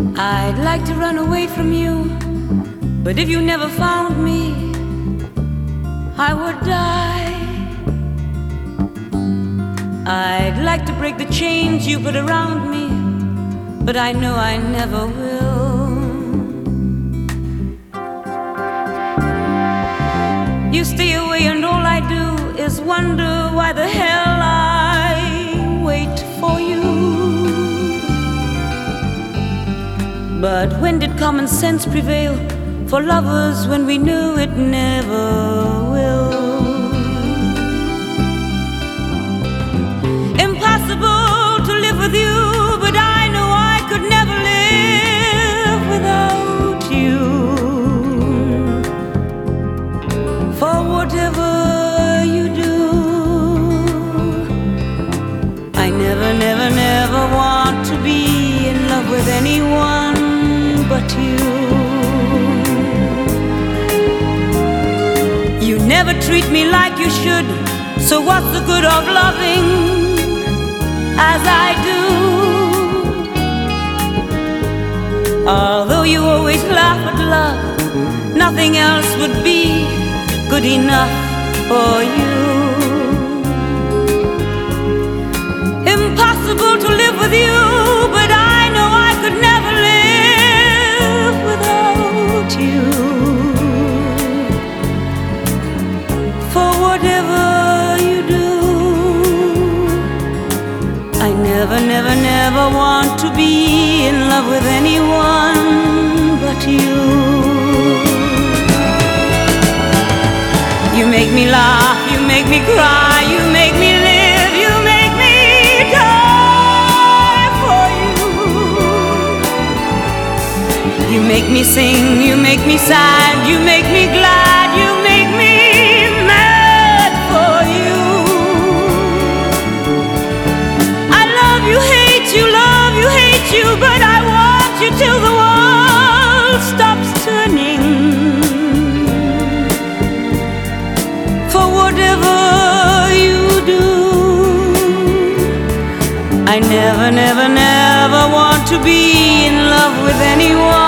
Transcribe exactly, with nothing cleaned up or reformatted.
I'd like to run away from you, but if you never found me, I would die. I'd like to break the chains you put around me, but I know I never will. You stay away and all I do is wonder why the hell I wait for you. But when did common sense prevail for lovers when we knew it never will? Impossible to live with you, but I know I could never live without you. For whatever you do, I never, never, never want to be in love with anyone but you. You never treat me like you should, so what's the good of loving as I do? Although you always laugh at love, nothing else would be good enough for you. Impossible to live with you, but I know I could never live without you. For whatever you do, I never, never, never want to be in love with anyone but you. You make me laugh, you make me cry, you make me live, you make me die for you. You make me sing, you make me sad, you make me glad, you make me mad for you. I love you, hate you, love you, hate you, but I want you till the world stops turning. For whatever you do, I never, never, never want to be in love with anyone